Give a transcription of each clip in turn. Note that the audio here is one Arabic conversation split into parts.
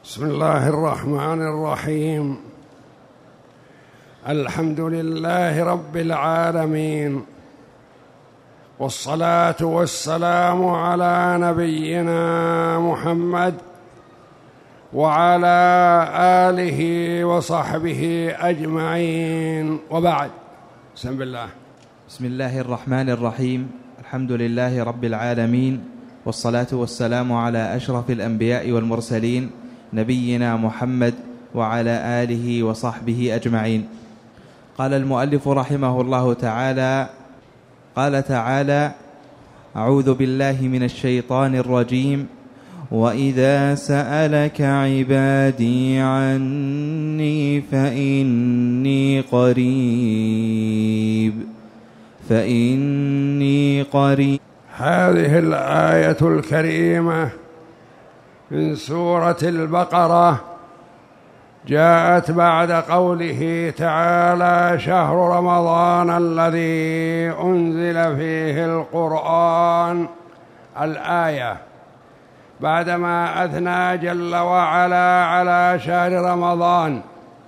بسم الله الرحمن الرحيم. الحمد لله رب العالمين، والصلاة والسلام على نبينا محمد وعلى آله وصحبه أجمعين، وبعد. بسم الله الرحمن الرحيم. الحمد لله رب العالمين، والصلاة والسلام على أشرف الأنبياء والمرسلين نبينا محمد وعلى آله وصحبه أجمعين. قال المؤلف رحمه الله تعالى: قال تعالى: أعوذ بالله من الشيطان الرجيم: وإذا سألك عبادي عني فإني قريب. هذه الآية الكريمة من سورة البقرة جاءت بعد قوله تعالى: شهر رمضان الذي أنزل فيه القرآن. الآية بعدما أثنى جل وعلا على شهر رمضان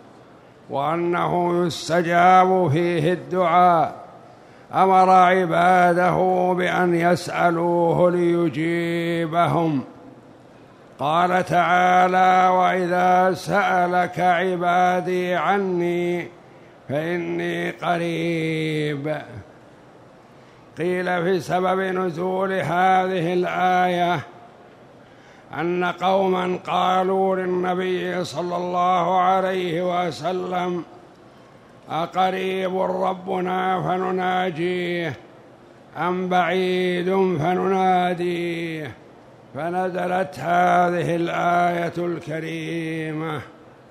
وأنه يستجاب فيه الدعاء، أمر عباده بأن يسألوه ليجيبهم. قال تعالى: وإذا سألك عبادي عني فإني قريب. قيل في سبب نزول هذه الآية أن قوما قالوا للنبي صلى الله عليه وسلم: أقريب ربنا فنناجيه أم بعيد فنناديه؟ فنزلت هذه الآية الكريمة.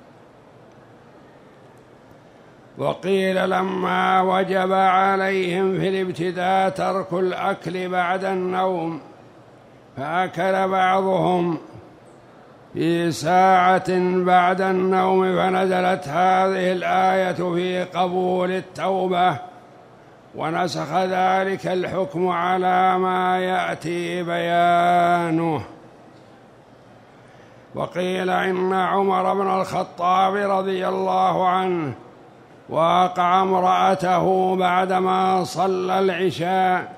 وقيل لما وجب عليهم في الابتداء ترك الأكل بعد النوم، فأكل بعضهم في ساعة بعد النوم، فنزلت هذه الآية في قبول التوبة، ونسخ ذلك الحكم على ما يأتي بيانه. وقيل إن عمر بن الخطاب رضي الله عنه واقع امرأته بعدما صلى العشاء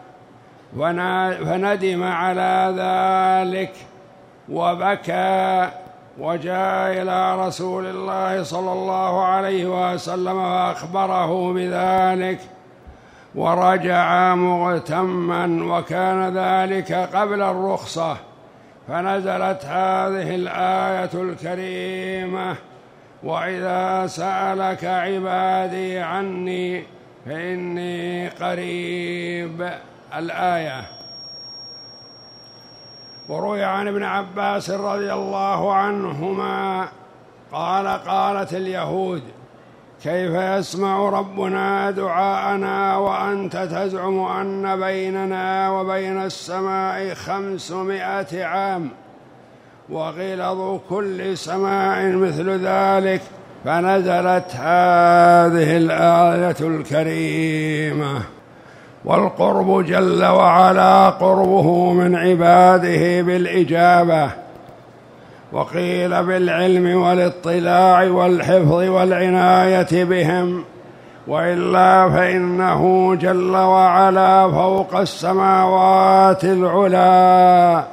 فندم على ذلك وبكى، وجاء إلى رسول الله صلى الله عليه وسلم وأخبره بذلك، ورجع مغتما، وكان ذلك قبل الرخصة. فنزلت هذه الآية الكريمة: وإذا سألك عبادي عني فإني قريب. الآية. وروي عن ابن عباس رضي الله عنهما قال: قالت اليهود: كيف يسمع ربنا دعاءنا وأنت تزعم أن بيننا وبين السماء 500 عام، وغلظ كل سماء مثل ذلك؟ فنزلت هذه الآية الكريمة. والقرب جل وعلا قربه من عباده بالإجابة، وقيل بالعلم والاطلاع والحفظ والعناية بهم، وإلا فإنه جل وعلا فوق السماوات العلى،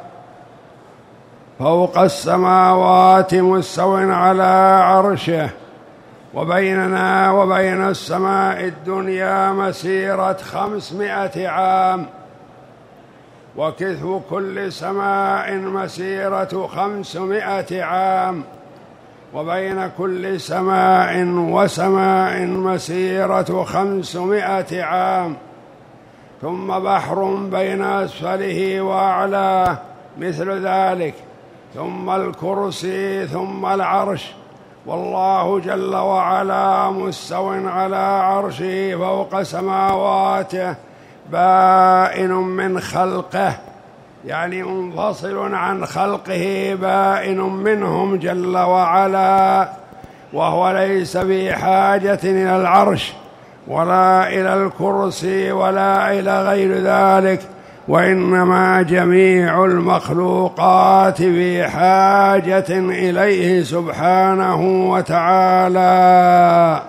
فوق السماوات مستو على عرشه، وبيننا وبين السماء الدنيا مسيرة 500 عام، وكثف كل سماء مسيرة 500 عام، وبين كل سماء وسماء مسيرة 500 عام، ثم بحر بين أسفله وأعلاه مثل ذلك، ثم الكرسي، ثم العرش، والله جل وعلا مستو على عرشه فوق سماواته، بائن من خلقه، يعني منفصل عن خلقه، بائن منهم جل وعلا، وهو ليس بحاجة إلى العرش ولا إلى الكرسي ولا إلى غير ذلك، وإنما جميع المخلوقات في حاجة إليه سبحانه وتعالى.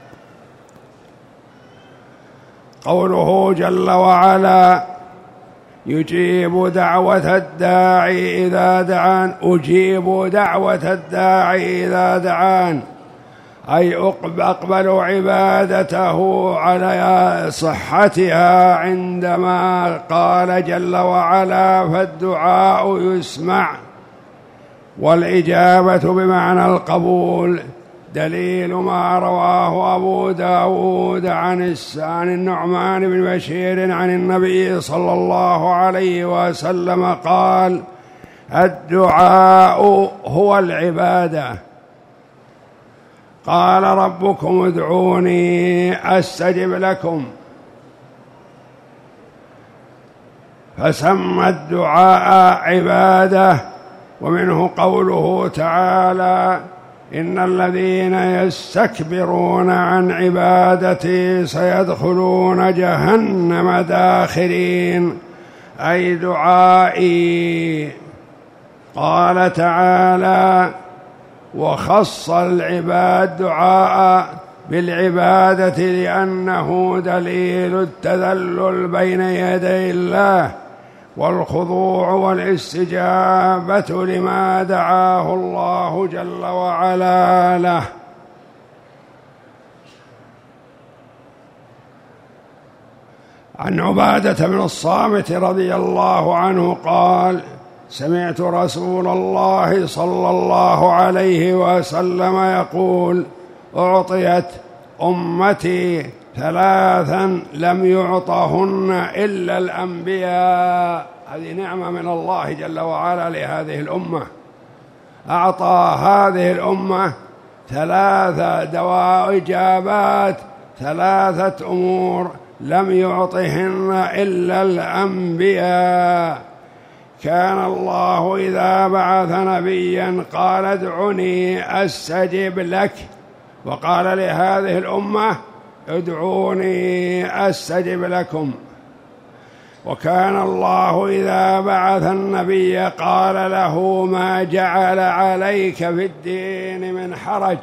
قوله جل وعلا: يجيب دعوة الداعي إذا دعان، أجيب دعوة الداعي إذا دعان، أي أقبل عبادته على صحتها عندما قال جل وعلا: فالدعاء يسمع. والإجابة بمعنى القبول، دليل ما رواه أبو داود عن النعمان بن بشير عن النبي صلى الله عليه وسلم قال: الدعاء هو العبادة. قال: ربكم ادعوني أستجب لكم. فسمى الدعاء عبادة. ومنه قوله تعالى: إن الذين يستكبرون عن عبادتي سيدخلون جهنم داخرين، أي دعائي. قال تعالى: وخص العباد دعاء بالعبادة لأنه دليل التذلل بين يدي الله والخضوع والاستجابة لما دعاه الله جل وعلا له. عن عبادة بن الصامت رضي الله عنه قال: سمعت رسول الله صلى الله عليه وسلم يقول: أعطيت أمتي ثلاثا لم يعطهن إلا الأنبياء. هذه نعمة من الله جل وعلا لهذه الأمة، أعطى هذه الأمة ثلاثة دواء إجابات، ثلاثة أمور لم يعطهن إلا الأنبياء. كان الله إذا بعث نبيا قال: ادعني أستجب لك، وقال لهذه الأمة: ادعوني أستجب لكم. وكان الله إذا بعث النبي قال له: ما جعل عليك في الدين من حرج،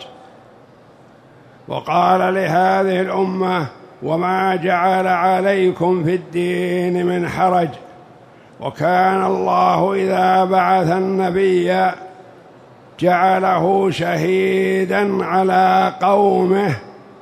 وقال لهذه الأمة: وما جعل عليكم في الدين من حرج. وكان الله إذا بعث النبي جعله شهيدا على قومه،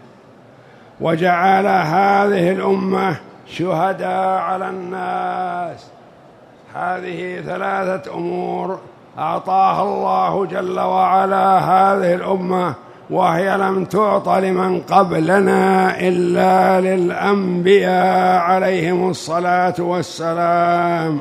وجعل هذه الأمة شهداء على الناس. هذه ثلاثة أمور أعطاها الله جل وعلا هذه الأمة، وهي لم تعط لمن قبلنا إلا للأنبياء عليهم الصلاة والسلام.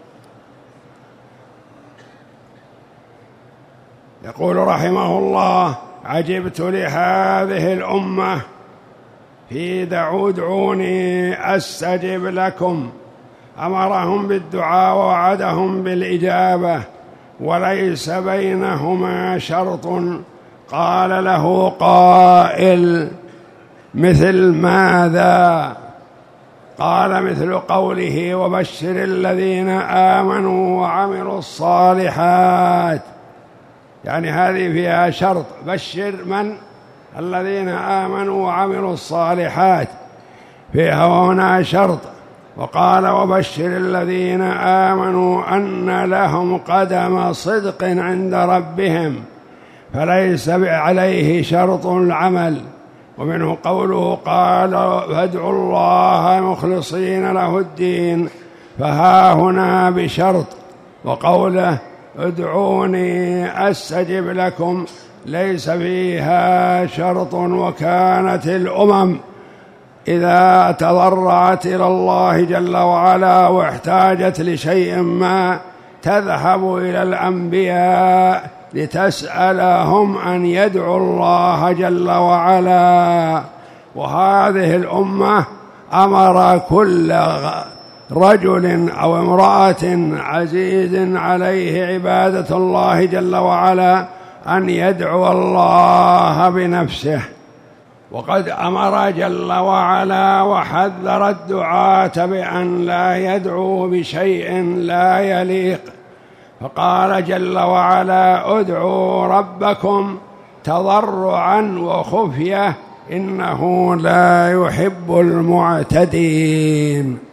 يقول رحمه الله: عجبت لهذه الأمة في ادعوني أستجب لكم. أمرهم بالدعاء ووعدهم بالإجابة، وليس بينهما شرط. قال له قائل: مثل ماذا؟ قال: مثل قوله: وبشر الذين آمنوا وعملوا الصالحات. يعني هذه فيها شرط، بشر من؟ الذين آمنوا وعملوا الصالحات، فيها هنا شرط. وقال: وبشر الذين آمنوا أن لهم قدم صدق عند ربهم، فليس عليه شرط العمل. ومنه قوله: قال: فادعوا الله مخلصين له الدين، فها هنا بشرط. وقوله: ادعوني أستجب لكم ليس فيها شرط. وكانت الأمم إذا تضرعت إلى الله جل وعلا واحتاجت لشيء ما تذهب إلى الأنبياء لتسألهم أن يدعوا الله جل وعلا. وهذه الأمة أمر كل رجل أو امرأة عزيز عليه عبادة الله جل وعلا أن يدعو الله بنفسه. وقد أمر جل وعلا وحذر الدعاة بأن لا يدعوا بشيء لا يليق، فقال جل وعلا: ادعوا ربكم تضرعا وخفية إنه لا يحب المعتدين.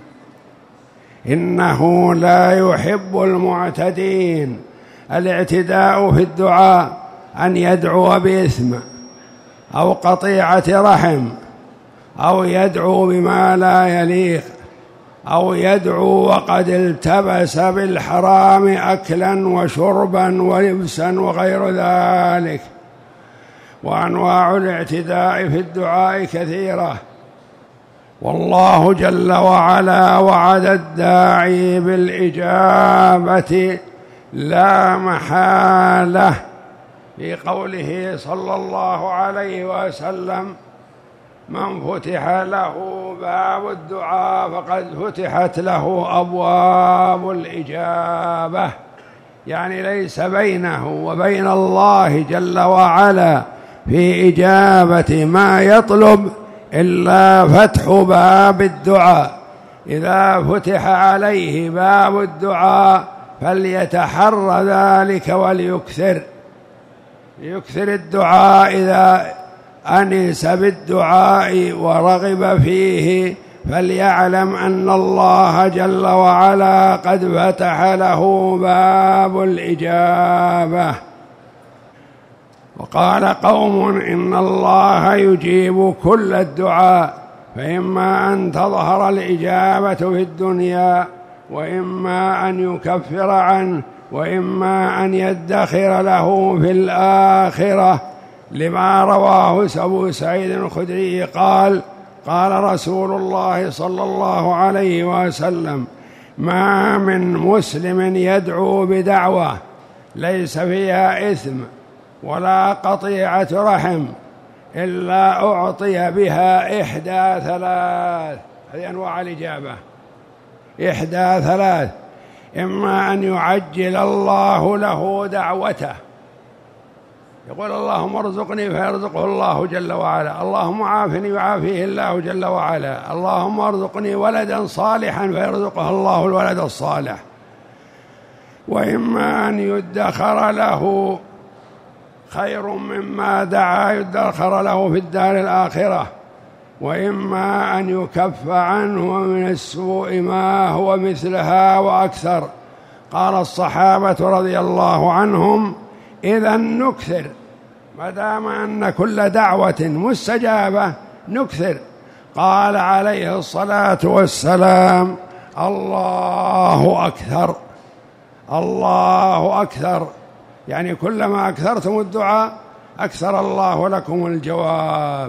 إنه لا يحب المعتدين. الاعتداء في الدعاء أن يدعو بإثم أو قطيعة رحم، أو يدعو بما لا يليق، أو يدعو وقد التبس بالحرام أكلا وشربا ولبسا وغير ذلك. وأنواع الاعتداء في الدعاء كثيرة، والله جل وعلا وعد الداعي بالإجابة لا محالة في قوله صلى الله عليه وسلم: من فتح له باب الدعاء فقد فتحت له أبواب الإجابة. يعني ليس بينه وبين الله جل وعلا في إجابة ما يطلب إلا فتح باب الدعاء. إذا فتح عليه باب الدعاء فليتحرى ذلك وليكثر الدعاء. إذا أنس بالدعاء ورغب فيه فليعلم أن الله جل وعلا قد فتح له باب الإجابة. وقال قوم: إن الله يجيب كل الدعاء، فإما أن تظهر الإجابة في الدنيا، وإما أن يكفر عنه، وإما أن يدخر له في الآخرة، لما رواه أبو سعيد الخدري قال: قال رسول الله صلى الله عليه وسلم: ما من مسلم يدعو بدعوة ليس فيها إثم ولا قطيعة رحم إلا أعطي بها إحدى ثلاث. هذه أنواع الإجابة، إحدى ثلاث: إما أن يعجل الله له دعوته، يقول اللهم ارزقني فيرزقه الله جل وعلا، اللهم عافني يعافيه الله جل وعلا، اللهم ارزقني ولدا صالحا فيرزقه الله الولد الصالح. وإما أن يدخر له خير مما دعا يدخر له في الدار الآخرة، وإما أن يكف عنه من السوء ما هو مثلها وأكثر. قال الصحابة رضي الله عنهم: إذا نكثر، ما دام أن كل دعوة مستجابة نكثر. قال عليه الصلاة والسلام: الله أكثر، الله أكثر. يعني كلما أكثرتم الدعاء أكثر الله لكم الجواب.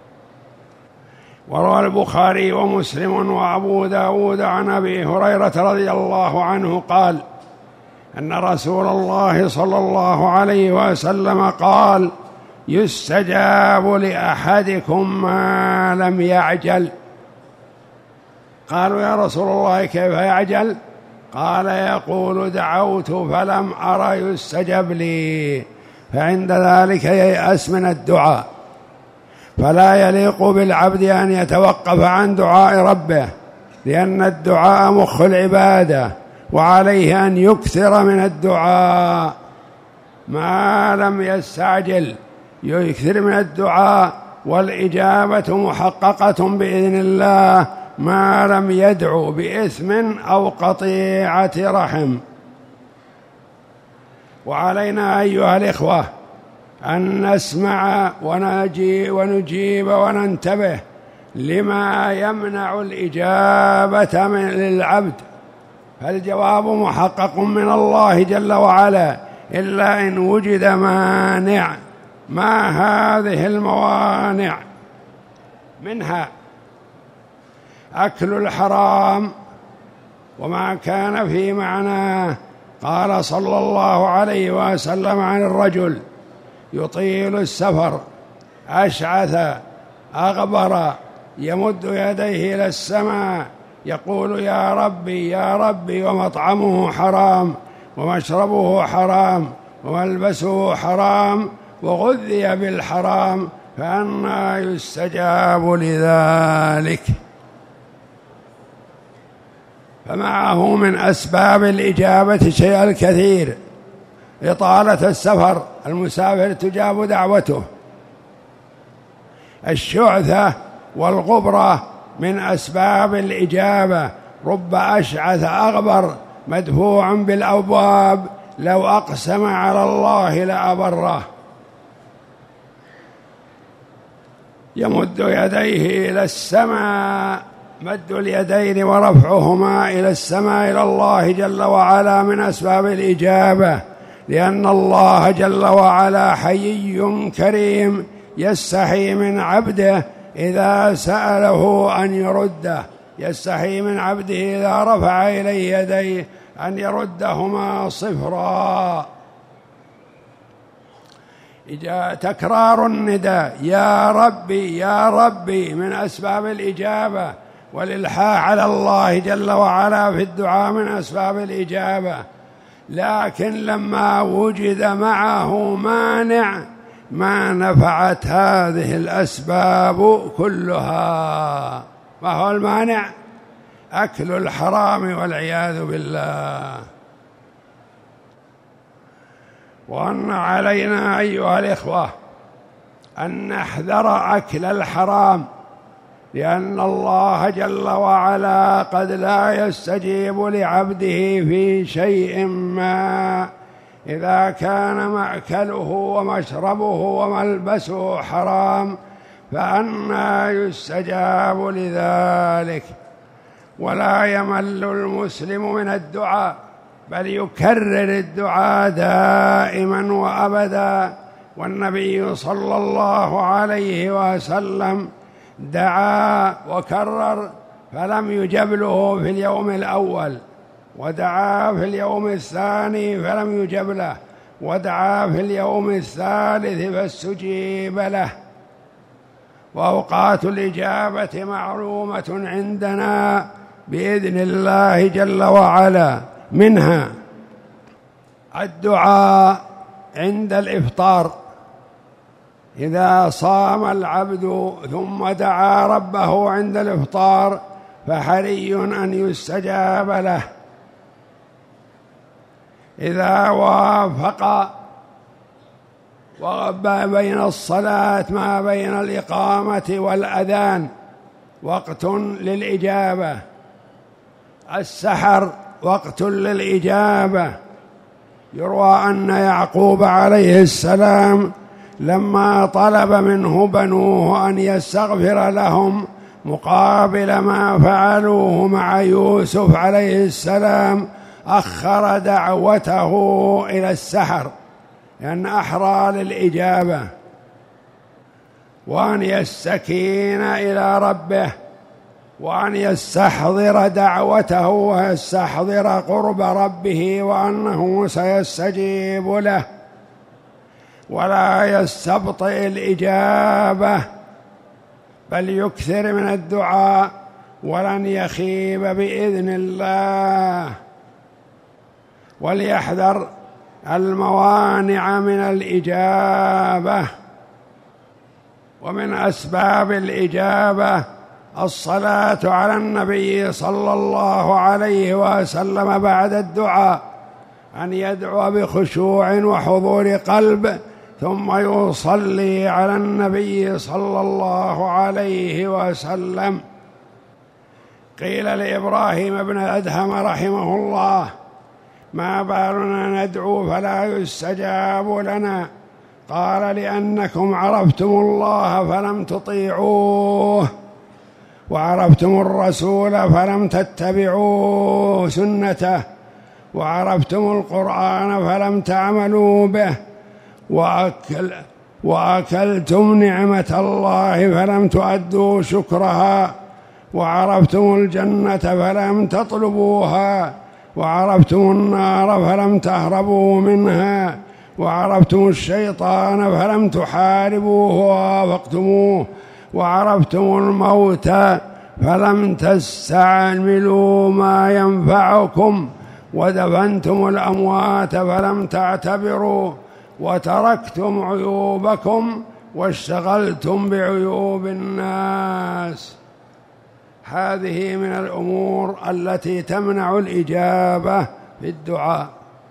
وروى البخاري ومسلم وأبو داود عن أبي هريرة رضي الله عنه قال: أن رسول الله صلى الله عليه وسلم قال: يستجاب لأحدكم ما لم يعجل. قالوا: يا رسول الله كيف يعجل؟ قال: يقول: دعوت فلم أر يستجب لي، فعند ذلك ييأس من الدعاء. فلا يليق بالعبد أن يتوقف عن دعاء ربه، لأن الدعاء مخ العبادة، وعليه أن يكثر من الدعاء ما لم يستعجل، يكثر من الدعاء، والإجابة محققة بإذن الله ما لم يدعو بإثم أو قطيعة رحم. وعلينا أيها الإخوة أن نسمع ونجيب وننتبه لما يمنع الإجابة للعبد، فالجواب محقق من الله جل وعلا إلا إن وجد مانع. ما هذه الموانع؟ منها أكل الحرام وما كان في معناه. قال صلى الله عليه وسلم عن الرجل يطيل السفر أشعث أغبر يمد يديه إلى السماء يقول: يا ربي يا ربي، ومطعمه حرام ومشربه حرام وملبسه حرام وغذي بالحرام فأنى يستجاب لذلك. فمعه من أسباب الإجابة شيء الكثير، إطالة السفر، المسافر تجاب دعوته. الشعثة والغبرة من أسباب الإجابة، رب أشعث أغبر مدفوع بالأبواب لو أقسم على الله لأبره. يمد يديه إلى السماء، مد اليدين ورفعهما إلى السماء إلى الله جل وعلا من أسباب الإجابة، لأن الله جل وعلا حيي كريم يستحي من عبده إذا سأله أن يرده، يستحي من عبده إذا رفع إليه يديه أن يردهما صفرا. تكرار النداء يا ربي يا ربي من أسباب الإجابة، والإلحاح على الله جل وعلا في الدعاء من أسباب الإجابة. لكن لما وجد معه مانع ما نفعت هذه الأسباب كلها. ما هو المانع؟ أكل الحرام والعياذ بالله. وأن علينا أيها الإخوة أن نحذر أكل الحرام، لأن الله جل وعلا قد لا يستجيب لعبده في شيء ما إذا كان مأكله ومشربه وملبسه حرام، فأنى يستجاب لذلك. ولا يمل المسلم من الدعاء، بل يكرر الدعاء دائما وأبدا. والنبي صلى الله عليه وسلم دعا وكرر فلم يجب له في اليوم الأول، ودعا في اليوم الثاني فلم يجب له، ودعا في اليوم الثالث فاستجيب له. وأوقات الإجابة معلومة عندنا بإذن الله جل وعلا، منها الدعاء عند الإفطار، إذا صام العبد ثم دعا ربه عند الإفطار فحري أن يستجاب له. إذا وافق بين الصلاة ما بين الإقامة والأذان وقت للإجابة. السحر وقت للإجابة. يروى أن يعقوب عليه السلام لما طلب منه بنوه أن يستغفر لهم مقابل ما فعلوه مع يوسف عليه السلام، أخر دعوته إلى السحر لأن أحرى للإجابة، وأن يستكين إلى ربه، وأن يستحضر دعوته ويستحضر قرب ربه وأنه سيستجيب له، ولا يستبطئ الإجابة، بل يكثر من الدعاء ولن يخيب بإذن الله. وليحذر الموانع من الإجابة. ومن أسباب الإجابة الصلاة على النبي صلى الله عليه وسلم بعد الدعاء، أن يدعو بخشوع وحضور قلب ثم يصلي على النبي صلى الله عليه وسلم. قيل لإبراهيم بن أدهم رحمه الله: ما بالنا ندعو فلا يستجاب لنا؟ قال: لأنكم عرفتم الله فلم تطيعوه، وعرفتم الرسول فلم تتبعوا سنته، وعرفتم القرآن فلم تعملوا به، وأكلتم نعمة الله فلم تؤدوا شكرها، وعرفتم الجنة فلم تطلبوها، وعرفتم النار فلم تهربوا منها، وعرفتم الشيطان فلم تحاربوه ووافقتموه، وعرفتم الموت فلم تستعملوا ما ينفعكم، ودفنتم الأموات فلم تعتبروا، وتركتم عيوبكم واشتغلتم بعيوب الناس. هذه من الأمور التي تمنع الإجابة في الدعاء.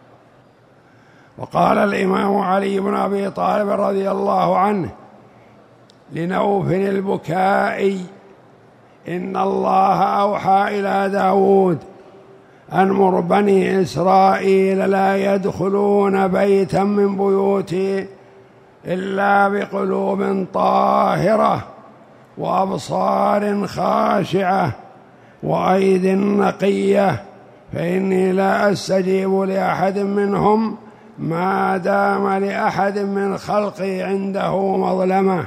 وقال الإمام علي بن أبي طالب رضي الله عنه لنوف البكائي: إن الله أوحى إلى داود أن مر بني إسرائيل لا يدخلون بيتا من بيوتي إلا بقلوب طاهرة وأبصار خاشعة وأيد نقية، فإني لا أستجيب لأحد منهم ما دام لأحد من خلقي عنده مظلمة.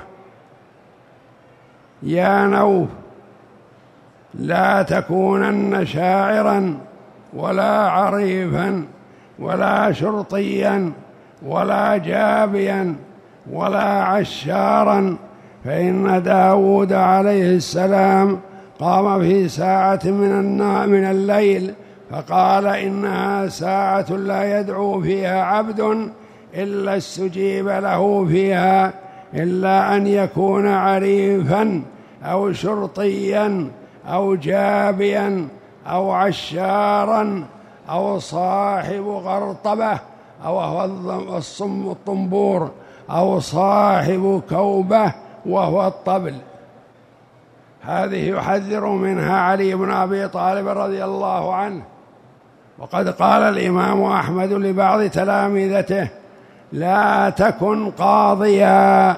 يا نوف، لا تكونن شاعرا ولا عريفا ولا شرطيا ولا جابيا ولا عشارا، فإن داود عليه السلام قام في ساعة من الليل فقال: إنها ساعة لا يدعو فيها عبد إلا استجيب له فيها، إلا أن يكون عريفا أو شرطيا أو جابيا أو عشارا أو صاحب غرطبة أو هو الطنبور أو صاحب كوبة وهو الطبل. هذه يحذر منها علي بن أبي طالب رضي الله عنه. وقد قال الإمام أحمد لبعض تلامذته: لا تكن قاضيا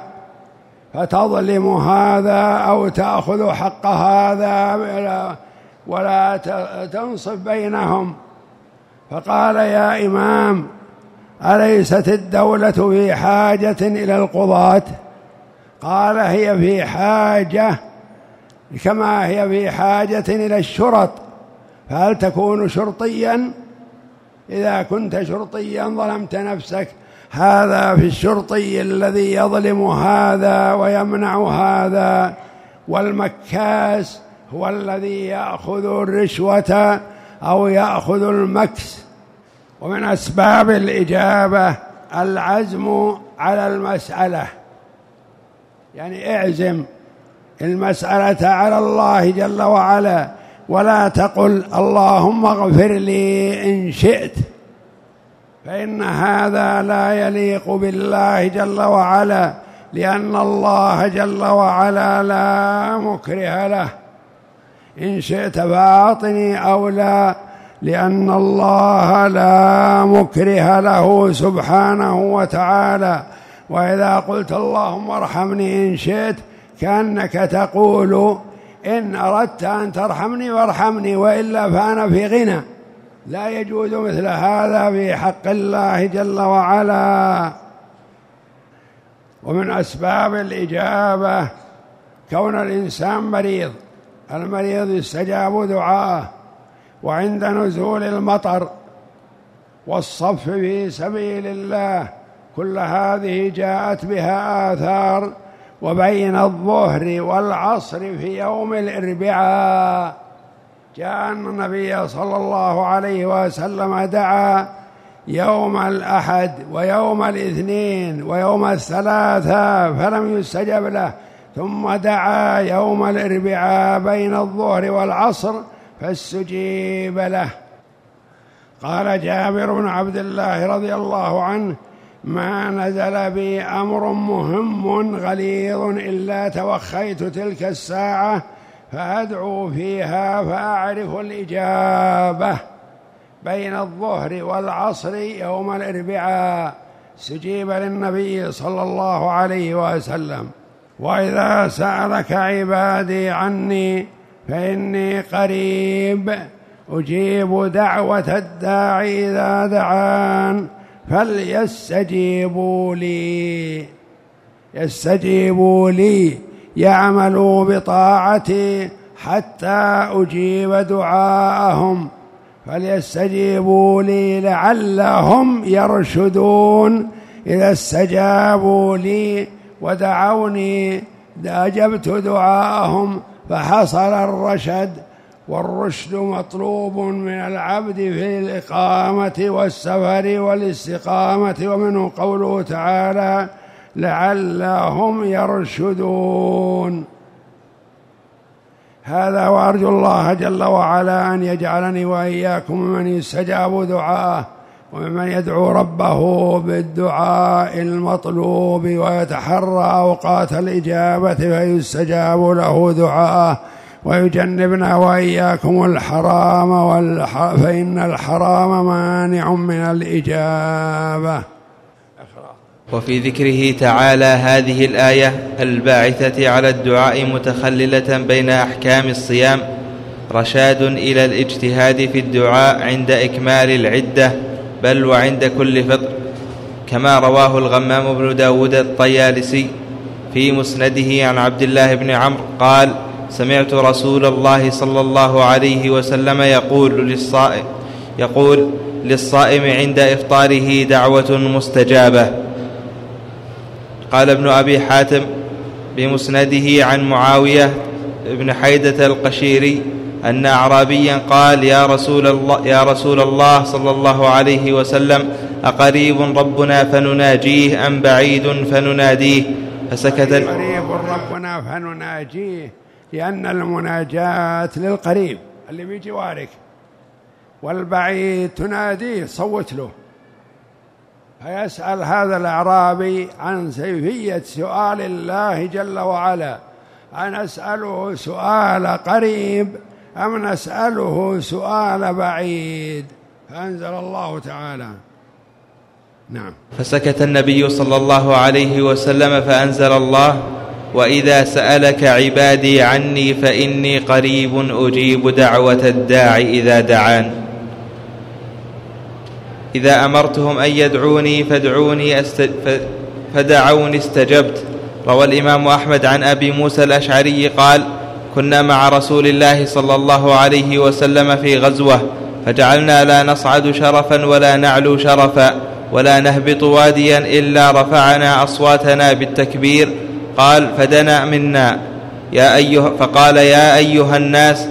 فتظلم هذا أو تأخذ حق هذا ولا تنصف بينهم. فقال: يا إمام، أليست الدولة في حاجة إلى القضاة؟ قال: هي في حاجة كما هي في حاجة إلى الشرط، فهل تكون شرطيا؟ إذا كنت شرطيا ظلمت نفسك. هذا في الشرطي الذي يظلم هذا ويمنع هذا، والمكاس هو الذي يأخذ الرشوة أو يأخذ المكس. ومن أسباب الإجابة العزم على المسألة، يعني اعزم المسألة على الله جل وعلا، ولا تقل اللهم اغفر لي إن شئت، فإن هذا لا يليق بالله جل وعلا، لأن الله جل وعلا لا مكره له. إن شئت فأعطني أو لا، لأن الله لا مكره له سبحانه وتعالى. وإذا قلت اللهم ارحمني إن شئت كأنك تقول إن أردت أن ترحمني وارحمني، وإلا فأنا في غنى. لا يجوز مثل هذا في حق الله جل وعلا. ومن أسباب الإجابة كون الإنسان مريض، المريض يستجاب دعاءه، وعند نزول المطر والصف في سبيل الله، كل هذه جاءت بها آثار. وبين الظهر والعصر في يوم الأربعاء جاء أن النبي صلى الله عليه وسلم دعا يوم الأحد ويوم الاثنين ويوم الثلاثاء فلم يستجب له، ثم دعا يوم الأربعاء بين الظهر والعصر فاستجيب له. قال جابر بن عبد الله رضي الله عنه: ما نزل بي أمر مهم غليظ إلا توخيت تلك الساعة فأدعو فيها فأعرف الإجابة. بين الظهر والعصر يوم الأربعاء استجيب للنبي صلى الله عليه وسلم. وإذا سألك عبادي عني فإني قريب أجيب دعوة الداعي إذا دعان فليستجيبوا لي. يستجيبوا لي يعملوا بطاعتي حتى أجيب دعاءهم، فليستجيبوا لي لعلهم يرشدون. إذا استجابوا لي ودعوني أجبت دعاءهم فحصل الرشد. والرشد مطلوب من العبد في الإقامة والسفر والاستقامة، ومنه قوله تعالى: لعلهم يرشدون. هذا، وأرجو الله جل وعلا أن يجعلني وإياكم ممن يستجاب دعاءه وممن يدعو ربه بالدعاء المطلوب ويتحرى أوقات الإجابة فيستجاب له دعاءه، ويجنبنا وإياكم الحرام فإن الحرام مانع من الإجابة. وفي ذكره تعالى هذه الآية الباعثة على الدعاء متخللة بين أحكام الصيام رشاد إلى الاجتهاد في الدعاء عند إكمال العدة بل وعند كل فطر، كما رواه الغمام بن داود الطيالسي في مسنده عن عبد الله بن عمرو قال: سمعت رسول الله صلى الله عليه وسلم يقول للصائم عند إفطاره دعوة مستجابة. قال ابن أبي حاتم بمسنده عن معاوية بن حيدة القشيري أن أعرابيا قال: يا رسول الله صلى الله عليه وسلم، أقريب ربنا فنناجيه أم بعيد فنناديه؟ فسكت. قريب ربنا فنناجيه، لأن المناجاة للقريب اللي بجوارك، والبعيد تناديه صوت له. فيسأل هذا الأعرابي عن كيفية سؤال الله جل وعلا، أن أسأله سؤال قريب أم نسأله سؤال بعيد؟ فأنزل الله تعالى. نعم. فسكت النبي صلى الله عليه وسلم فأنزل الله: وإذا سألك عبادي عني فإني قريب أجيب دعوة الداع إذا دعان. إذا أمرتهم أن يدعوني فدعوني استجبت. روى الإمام أحمد عن أبي موسى الأشعري قال: كنا مع رسول الله صلى الله عليه وسلم في غزوة، فجعلنا لا نصعد شرفا ولا نعلو شرفا ولا نهبط واديا إلا رفعنا أصواتنا بالتكبير. قال: فدنا منا فقال: يا أيها الناس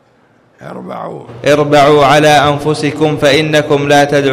اربعوا على أنفسكم فإنكم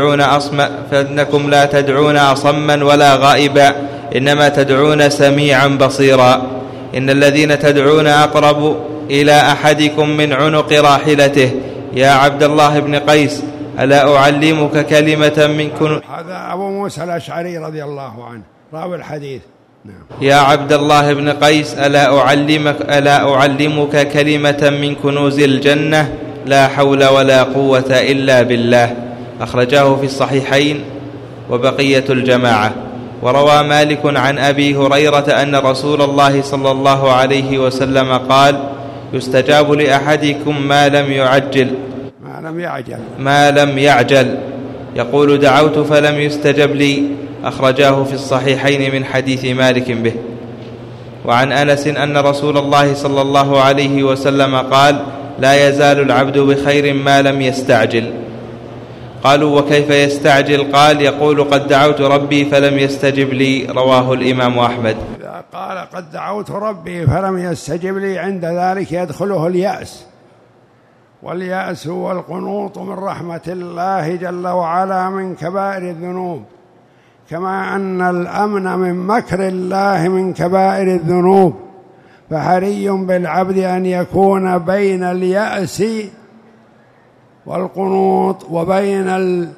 لا تدعون أصما ولا غائبا، إنما تدعون سميعا بصيرا. إن الذين تدعون أقرب إلى أحدكم من عنق راحلته. يا عبد الله بن قيس، ألا أعلمك كلمة من هذا أبو موسى الأشعري رضي الله عنه راوي الحديث. نعم. يا عبد الله بن قيس، ألا أعلمك كلمة من كنوز الجنة، لا حول ولا قوة إلا بالله. أخرجاه في الصحيحين وبقية الجماعة. وروى مالك عن أبي هريرة أن رسول الله صلى الله عليه وسلم قال: يستجاب لأحدكم ما لم يعجل. يقول: دعوت فلم يستجب لي. أخرجاه في الصحيحين من حديث مالك به. وعن أنس أن رسول الله صلى الله عليه وسلم قال: لا يزال العبد بخير ما لم يستعجل. قالوا: وكيف يستعجل؟ قال: يقول: قد دعوت ربي فلم يستجب لي. رواه الإمام أحمد. إذا قال قد دعوت ربي فلم يستجب لي، عند ذلك يدخله اليأس، واليأس هو القنوط من رحمة الله جل وعلا من كبائر الذنوب، كما أن الأمن من مكر الله من كبائر الذنوب. فحري بالعبد أن يكون بين اليأس والقنوط وبين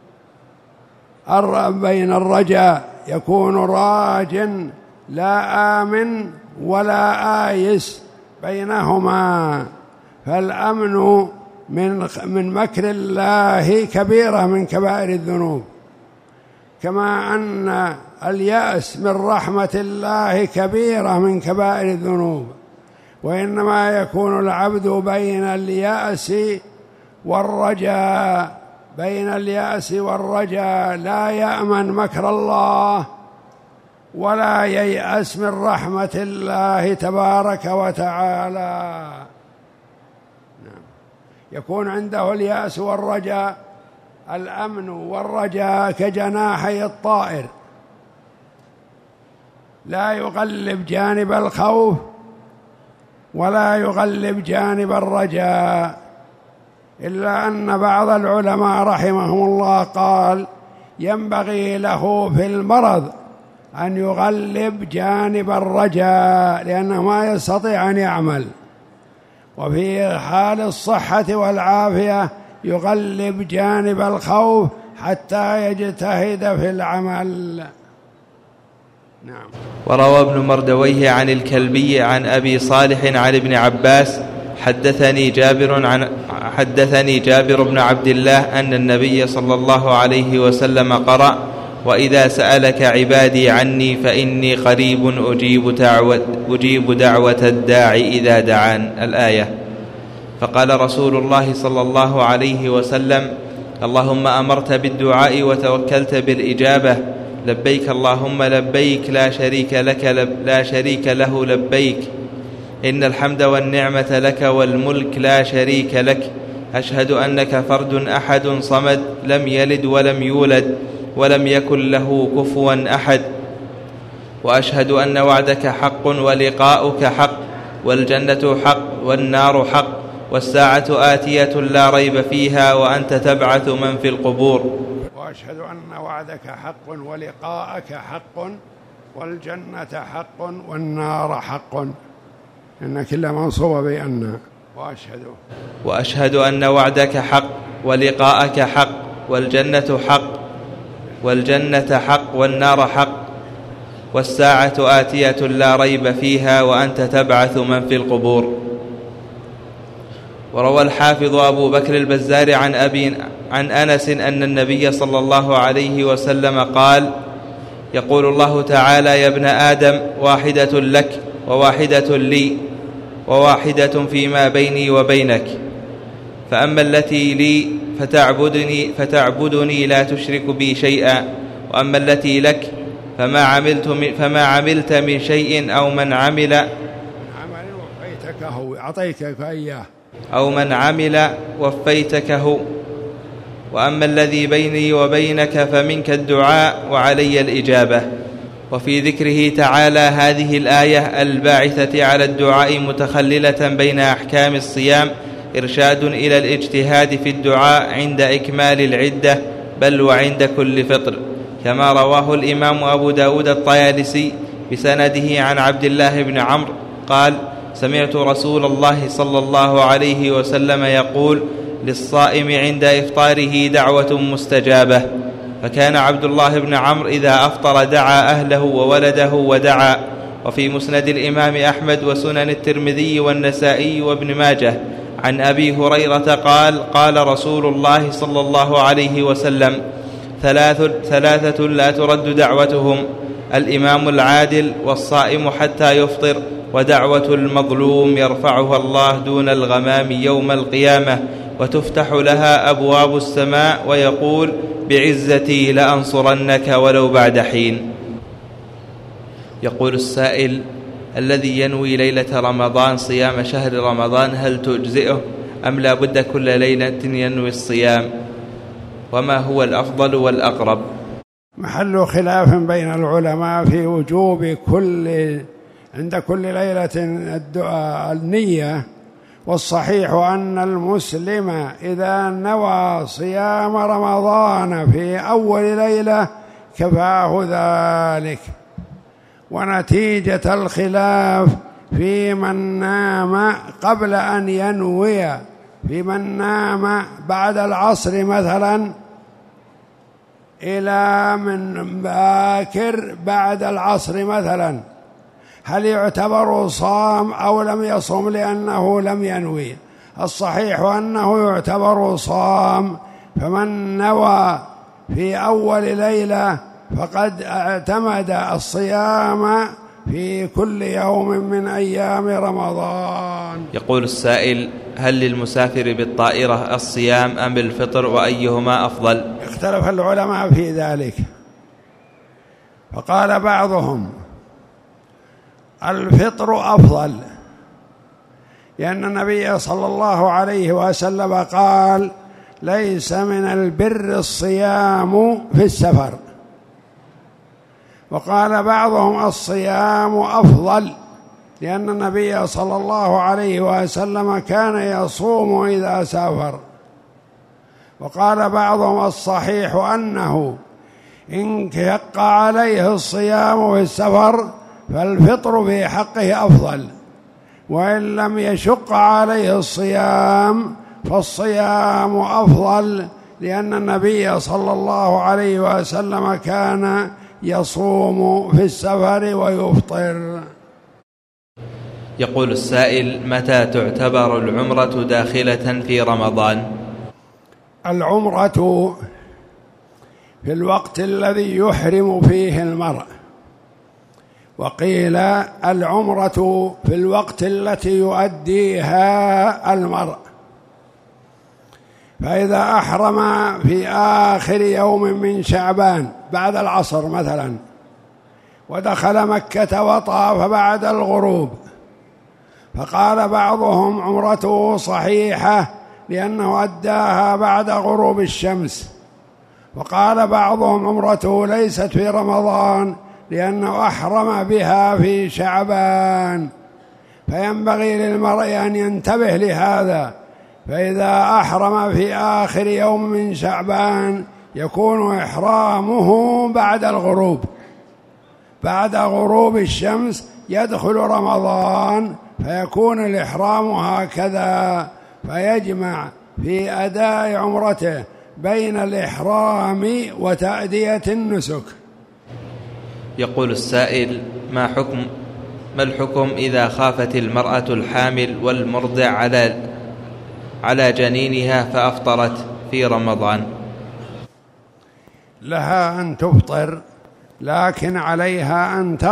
بين الرجاء، يكون راج لا آمن ولا آيس بينهما. فالأمن من مكر الله كبيرة من كبائر الذنوب، كما أن اليأس من رحمة الله كبيرة من كبائر الذنوب. وإنما يكون العبد بين اليأس والرجاء، بين اليأس والرجاء، لا يأمن مكر الله ولا ييأس من رحمة الله تبارك وتعالى. يكون عنده اليأس والرجاء. الأمن والرجاء كجناحي الطائر، لا يغلب جانب الخوف ولا يغلب جانب الرجاء، إلا أن بعض العلماء رحمهم الله قال: ينبغي له في المرض أن يغلب جانب الرجاء لأنه ما يستطيع أن يعمل، وفي حال الصحة والعافية يغلب جانب الخوف حتى يجتهد في العمل. نعم. وروى ابن مردويه عن الكلبي عن أبي صالح عن ابن عباس حدثني جابر بن عبد الله أن النبي صلى الله عليه وسلم قرأ: وإذا سألك عبادي عني فإني قريب أجيب دعوة الداعي إذا دعان، الآية. فقال رسول الله صلى الله عليه وسلم: اللهم أمرت بالدعاء وتوكلت بالإجابة، لبيك اللهم لبيك لا شريك له لبيك، إن الحمد والنعمة لك والملك لا شريك لك، أشهد أنك فرد أحد صمد لم يلد ولم يولد ولم يكن له كفوا أحد، وأشهد أن وعدك حق ولقاؤك حق، والجنة حق والنار حق، والساعة آتية لا ريب فيها، وأنت تبعث من في القبور. وأشهد أن وعدك حق ولقاءك حق، والجنة حق والنار حق، إن كل منصوب بأن. وأشهد أن وعدك حق ولقاءك حق، والجنة حق والنار حق، والساعة آتية لا ريب فيها، وأنت تبعث من في القبور. وروى الحافظ أبو بكر البزار عن أنس أن النبي صلى الله عليه وسلم قال: يقول الله تعالى: يا ابن آدم، واحدة لك وواحدة لي وواحدة فيما بيني وبينك، فأما التي لي فتعبدني لا تشرك بي شيئا، وأما التي لك فما عملت من شيء أو من عمل وفيتكه، وأما الذي بيني وبينك فمنك الدعاء وعلي الإجابة. وفي ذكره تعالى هذه الآية الباعثة على الدعاء متخللة بين أحكام الصيام إرشاد إلى الاجتهاد في الدعاء عند إكمال العدة، بل وعند كل فطر، كما رواه الإمام أبو داود الطيالسي بسنده عن عبد الله بن عمرو قال: سمعت رسول الله صلى الله عليه وسلم يقول: للصائم عند إفطاره دعوة مستجابة. فكان عبد الله بن عمرو إذا أفطر دعا أهله وولده ودعا. وفي مسند الإمام أحمد وسنن الترمذي والنسائي وابن ماجه عن أبي هريرة قال: قال رسول الله صلى الله عليه وسلم: ثلاثة لا ترد دعوتهم: الإمام العادل، والصائم حتى يفطر، ودعوة المظلوم يرفعها الله دون الغمام يوم القيامة، وتفتح لها أبواب السماء، ويقول: بعزتي لأنصرنك ولو بعد حين. يقول السائل: الذي ينوي ليلة رمضان صيام شهر رمضان هل تجزئه أم لا بد كل ليلة ينوي الصيام؟ وما هو الأفضل والأقرب؟ محل خلاف بين العلماء في وجوب عند كل ليلة الدعاء النية، والصحيح أن المسلم إذا نوى صيام رمضان في أول ليلة كفاه ذلك. ونتيجة الخلاف في من نام قبل أن ينوي، في من نام بعد العصر مثلا إلى من باكر بعد العصر مثلا، هل يعتبر صام أو لم يصم لأنه لم ينوي؟ الصحيح أنه يعتبر صام، فمن نوى في أول ليلة فقد اعتمد الصيام في كل يوم من أيام رمضان. يقول السائل: هل للمسافر بالطائرة الصيام أم الفطر، وأيهما أفضل؟ اختلف العلماء في ذلك، فقال بعضهم: الفطر أفضل، لأن النبي صلى الله عليه وسلم قال: ليس من البر الصيام في السفر. وقال بعضهم: الصيام أفضل، لأن النبي صلى الله عليه وسلم كان يصوم إذا سافر. وقال بعضهم: الصحيح أنه إن شق عليه الصيام في السفر فالفطر في حقه أفضل، وإن لم يشق عليه الصيام فالصيام أفضل، لأن النبي صلى الله عليه وسلم كان يصوم في السفر ويفطر. يقول السائل: متى تعتبر العمرة داخلة في رمضان؟ العمرة في الوقت الذي يحرم فيه المرء، وقيل العمرة في الوقت التي يؤديها المرء. فإذا أحرم في آخر يوم من شعبان بعد العصر مثلا، ودخل مكة وطاف بعد الغروب، فقال بعضهم عمرته صحيحة لأنه أداها بعد غروب الشمس، وقال بعضهم عمرته ليست في رمضان لأنه أحرم بها في شعبان. فينبغي للمرء أن ينتبه لهذا، فإذا أحرم في آخر يوم من شعبان يكون إحرامه بعد الغروب، بعد غروب الشمس يدخل رمضان، فيكون الإحرام هكذا، فيجمع في أداء عمرته بين الإحرام وتأدية النسك. يقول السائل: ما الحكم إذا خافت المرأة الحامل والمرضع على جنينها فأفطرت في رمضان؟ لها أن تفطر، لكن عليها أن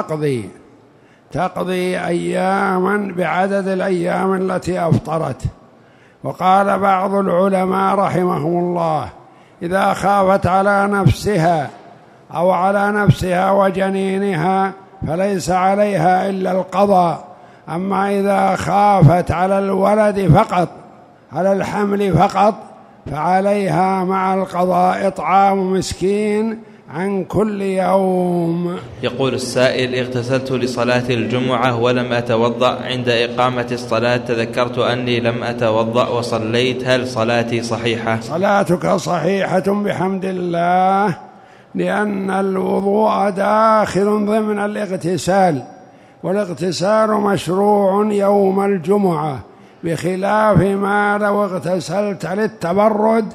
تقضي أياما بعدد الأيام التي أفطرت. وقال بعض العلماء رحمهم الله: إذا خافت على نفسها أو على نفسها وجنينها فليس عليها إلا القضاء، أما إذا خافت على الولد فقط، على الحمل فقط، فعليها مع القضاء إطعام مسكين عن كل يوم. يقول السائل: اغتسلت لصلاة الجمعة ولم أتوضأ، عند إقامة الصلاة تذكرت أني لم أتوضأ وصليت، هل صلاتي صحيحة؟ صلاتك صحيحة بحمد الله، لأن الوضوء داخل ضمن الاغتسال، والاغتسال مشروع يوم الجمعة، بخلاف ما لو اغتسلت للتبرد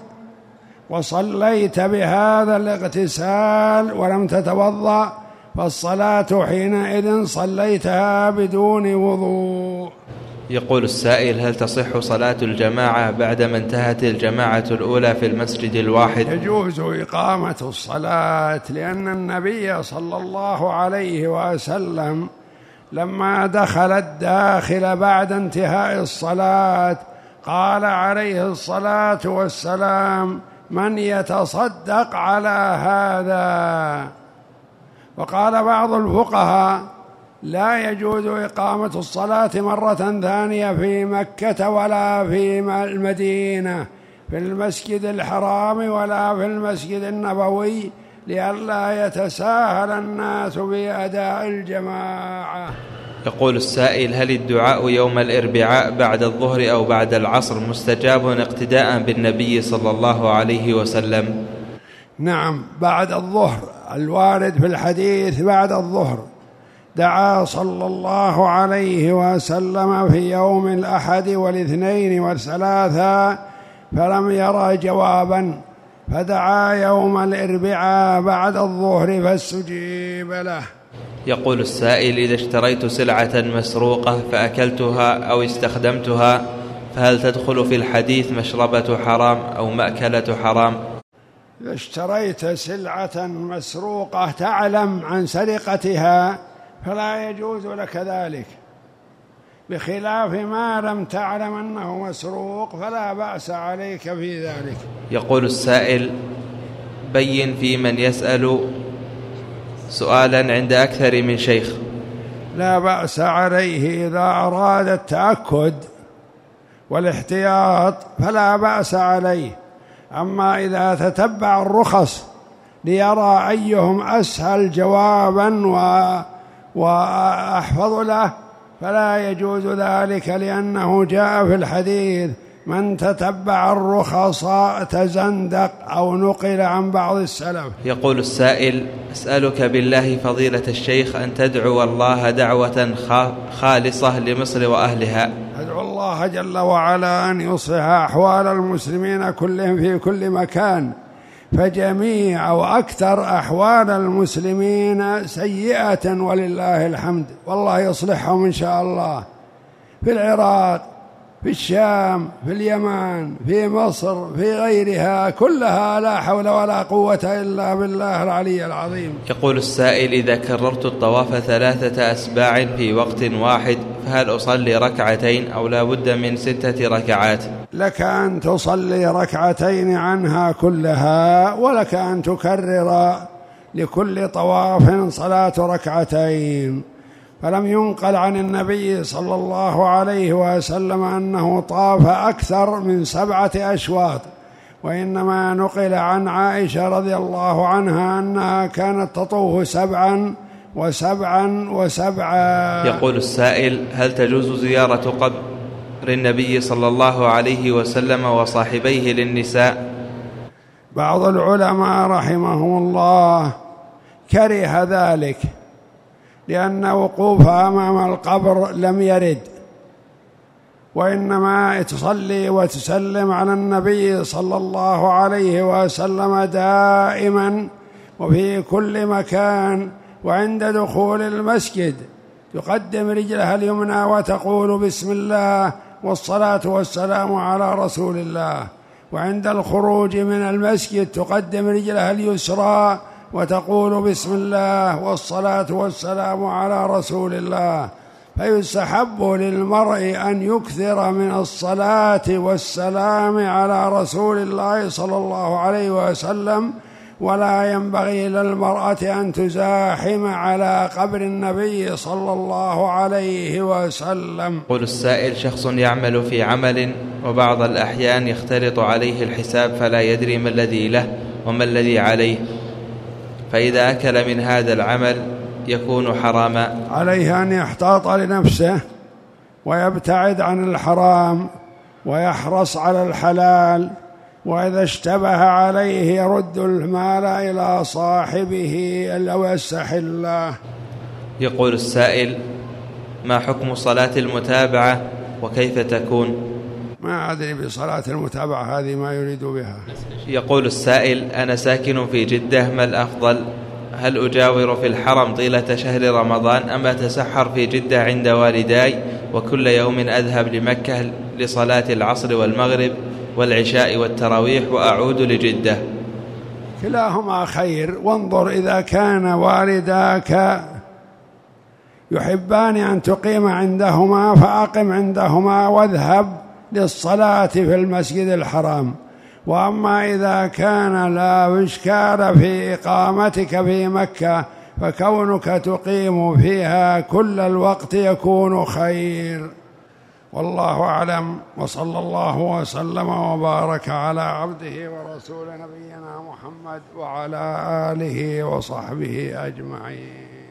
وصليت بهذا الاغتسال ولم تتوضأ، فالصلاة حينئذ صليتها بدون وضوء. يقول السائل: هل تصح صلاة الجماعة بعدما انتهت الجماعة الأولى في المسجد الواحد؟ يجوز إقامة الصلاة، لأن النبي صلى الله عليه وسلم لما دخل الداخل بعد انتهاء الصلاة قال عليه الصلاة والسلام: من يتصدق على هذا؟ وقال بعض الفقهاء: لا يجوز إقامة الصلاة مرة ثانية في مكة ولا في المدينة، في المسجد الحرام ولا في المسجد النبوي، لئلا يتساهل الناس بأداء الجماعة. يقول السائل: هل الدعاء يوم الأربعاء بعد الظهر أو بعد العصر مستجاب اقتداء بالنبي صلى الله عليه وسلم؟ نعم، بعد الظهر، الوارد في الحديث بعد الظهر دعا صلى الله عليه وسلم في يوم الأحد والاثنين والثلاثاء فلم يرى جوابا، فدعا يوم الأربعاء بعد الظهر فاستجيب له. يقول السائل: إذا اشتريت سلعة مسروقة فأكلتها أو استخدمتها فهل تدخل في الحديث مشربة حرام أو مأكلة حرام؟ إذا اشتريت سلعة مسروقة تعلم عن سرقتها فلا يجوز لك ذلك، بخلاف ما لم تعلم أنه مسروق فلا بأس عليك في ذلك. يقول السائل: بين في من يسأل سؤالا عند أكثر من شيخ. لا بأس عليه إذا أراد التأكد والاحتياط فلا بأس عليه، أما إذا تتبع الرخص ليرى أيهم أسهل جوابا وأحفظ له فلا يجوز ذلك، لأنه جاء في الحديث: من تتبع الرخصاء تزندق أو نقل عن بعض السلف. يقول السائل: أسألك بالله فضيلة الشيخ أن تدعو الله دعوة خالصة لمصر وأهلها. أدعو الله جل وعلا أن يصلح أحوال المسلمين كلهم في كل مكان، فجميع أو أكثر أحوال المسلمين سيئة ولله الحمد، والله يصلحهم إن شاء الله، في العراق، في الشام، في اليمن، في مصر، في غيرها كلها، لا حول ولا قوة إلا بالله العلي العظيم. يقول السائل: إذا كررت الطواف 3 أسباع في وقت واحد فهل أصلي ركعتين أو لا بد من 6 ركعات؟ لك أن تصلي ركعتين عنها كلها، ولك أن تكرر لكل طواف صلاة ركعتين. فلم ينقل عن النبي صلى الله عليه وسلم أنه طاف أكثر من 7 أشواط، وإنما نقل عن عائشة رضي الله عنها أنها كانت تطوف 7 و7 و7. يقول السائل: هل تجوز زيارة قبر النبي صلى الله عليه وسلم وصاحبيه للنساء؟ بعض العلماء رحمهم الله كره ذلك، لأن وقوف أمام القبر لم يرد، وإنما تصلي وتسلم على النبي صلى الله عليه وسلم دائما وفي كل مكان، وعند دخول المسجد تقدم رجلها اليمنى وتقول بسم الله والصلاة والسلام على رسول الله، وعند الخروج من المسجد تقدم رجلها اليسرى وتقول بسم الله والصلاة والسلام على رسول الله. فيستحب للمرء أن يكثر من الصلاة والسلام على رسول الله صلى الله عليه وسلم، ولا ينبغي للمرأة أن تزاحم على قبر النبي صلى الله عليه وسلم. يقول السائل: شخص يعمل في عمل وبعض الأحيان يختلط عليه الحساب فلا يدري ما الذي له وما الذي عليه، فإذا أكل من هذا العمل يكون حراما. عليه أن يحتاط لنفسه ويبتعد عن الحرام ويحرص على الحلال، وإذا اشتبه عليه يرد المال إلى صاحبه أو يستحله. يقول السائل: ما حكم صلاة المتابعة وكيف تكون؟ ما أدري بصلاة المتابعة هذه ما يريد بها. يقول السائل: أنا ساكن في جدة، ما الأفضل؟ هل أجاور في الحرم طيلة شهر رمضان أم أتسحر في جدة عند والداي وكل يوم أذهب لمكة لصلاة العصر والمغرب والعشاء والتراويح وأعود لجدة؟ كلاهما خير، وانظر إذا كان والداك يحبان أن تقيم عندهما فأقم عندهما واذهب للصلاة في المسجد الحرام. وأما إذا كان لا إشكال في إقامتك في مكة فكونك تقيم فيها كل الوقت يكون خير، والله أعلم. وصلى الله وسلم وبارك على عبده ورسول نبينا محمد وعلى آله وصحبه أجمعين.